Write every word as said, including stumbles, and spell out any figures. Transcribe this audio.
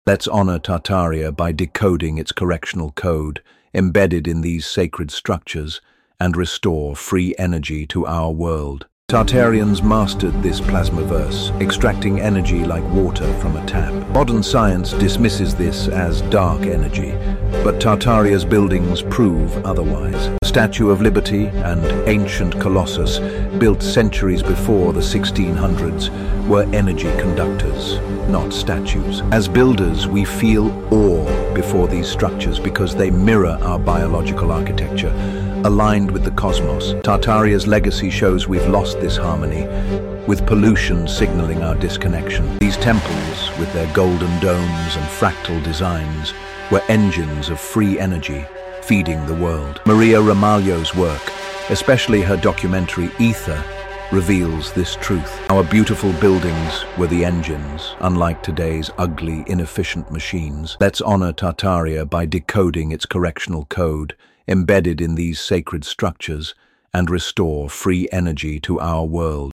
Let's honor Tartaria by decoding its correctional code embedded in these sacred structures and restore free energy to our world. Tartarians mastered this plasmaverse, extracting energy like water from a tap. Modern science dismisses this as dark energy, but Tartaria's buildings prove otherwise. The Statue of Liberty and ancient Colossus, built centuries before the sixteen hundreds, were energy conductors, not statues. As builders, we feel awe before these structures because they mirror our biological architecture, aligned with the cosmos. Tartaria's legacy shows we've lost this harmony, with pollution signaling our disconnection. These temples, with their golden domes and fractal designs, were engines of free energy, feeding the world. Maria Ramalho's work, especially her documentary Ether, reveals this truth. Our beautiful buildings were the engines, unlike today's ugly, inefficient machines. Let's honor Tartaria by decoding its correctional code embedded in these sacred structures and restore free energy to our world.